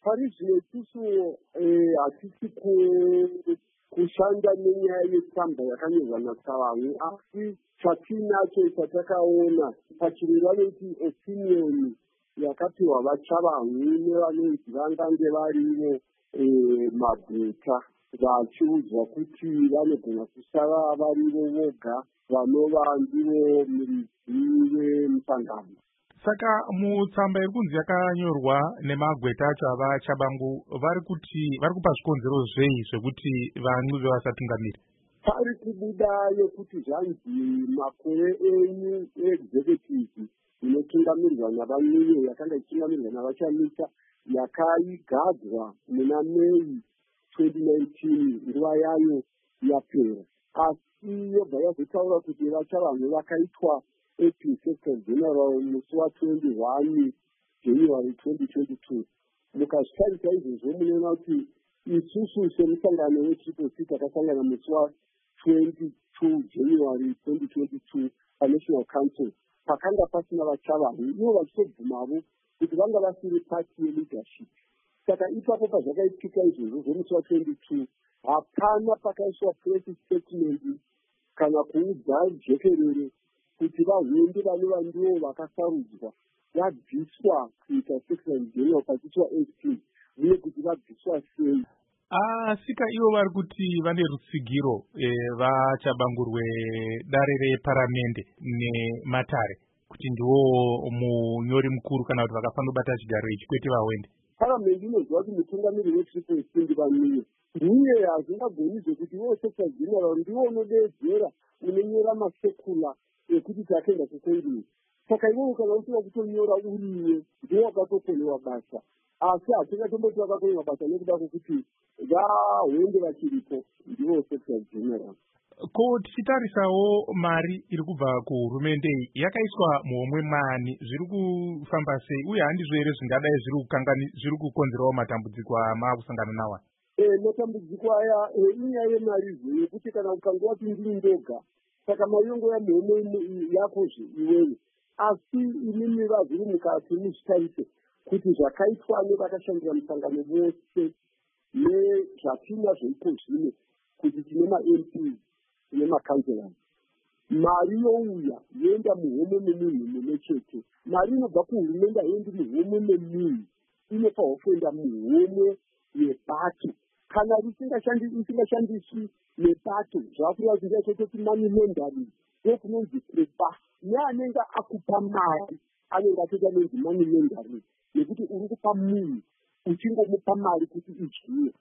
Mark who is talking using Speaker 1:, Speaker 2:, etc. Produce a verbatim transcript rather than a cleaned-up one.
Speaker 1: pari zvino isusu hatisi kushanda nenyaya yetsamba yakanyorwa naTsvangu, asi chatinacho chatakaona pachireva nekuti opinion yakapiwa vaTsvangu nevanonzi vangange varivo magweta vachiudzwa kuti vanogona kusava varivo voga vanova ndivo muridzi wemusangano.
Speaker 2: Saka mutsamba iri kunzi yakanyorwa nemagweta acho ava Chabangu vari kuti vari kupa zvikonzero zvei zvekuti vanwi vevasatungamiri?
Speaker 1: Pari kubuda yokuti zvanzi makore enyu executive inotungamirirwa navanwiyo yakanga ichitungamirirwa navachamisa yakaigadzwa muna Mei twenty nineteen nguva yayo yapera, asi yobva yazotaura kuti vaChabangu vakaitwa acting secretary general musi wa21 January twenty twenty-two. Mukazvitarisa izvozvo munoona kuti isusu semusangano weTriple C takasangana musi wa22 January twenty twenty-two paNational Council pakanga pasina vaChabangu, ivo vachitobvumavo kuti vanga vasiri party yeleadership. Saka ipapo pazvakaitika izvozvo zvomusi wa22 hapana pakaiswa press statement kana kuudza jekerere kuti vahundi vanova ndivo vakasarudzwa vabviswa kuita secretary general pachiswa eighteen uye kuti vabviswa sei.
Speaker 2: Asika ivo vari kuti vane rutsigiro vaChabangu rwedare reparamende nematare kuti ndiwo munyori mukuru kana kuti vakafanira kubata chigaro ichi kwete vawendi.
Speaker 1: Paramende inoziva kuti mutungamiri weTriple C ndivaniyo, uye hazvingagoni zvekuti ivo secretary general ndiwo unodeedzera unonyora masekula ekuti takaenda kukongress. Saka ivowo kana usina kutonyora uriwe ndiwo wakatokonewa basa, asi hatingatomboti wakakonewa basa nekuda kwokuti vahwende vachiripo ndivo secretary general.
Speaker 2: Ko tichitarisawo mari iri kubva kuhurumende yakaiswa muhomwe mani, zviri kufamba sei uye handizvo here zvingadai zviri kukonzerawo matambudziko amakusangana nawo?
Speaker 1: Eh, matambudziko aya inyaya yemari yekuti kana ukange wati ndiri ndoga saka mari yongoya muhomwe yakozve iwewe, asi inini vazviri mukati muzvitarise kuti zvakaitwa nevakashandira musangano vose nezvatina zveipo zvino kuti tine ma-M P nemakanzera, mari youya yoenda muhomwe memunhu mumwe chete. Mari inobva kuhurumende haiendi muhomwe memunhu, inofanirwa kuenda muhomwe yebato. Kana isingashandiswi nebato zvakureva kuti ndachototi money laundering ndokunonzi prepa, neanenge akupa mari anenge atoita nonzi money laundering nekuti uri kupa munhu uchingomupa mari kuti idyiwe.